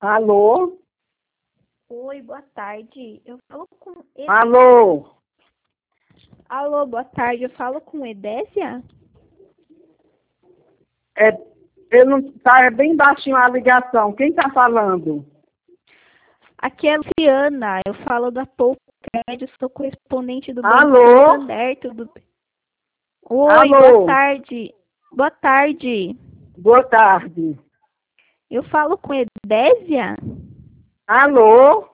Alô? Oi, boa tarde. Eu falo com Alô? Alô, boa tarde. Eu falo com Edésia? Eu não, tá bem baixinho a ligação. Quem tá falando? Aqui é a Luciana. Eu falo da Pouco Crédito, sou correspondente do Banco Alô? Santander. Tudo bem? Oi, boa Alô? tarde. Boa tarde. Boa tarde. Eu falo com Edésia? Alô?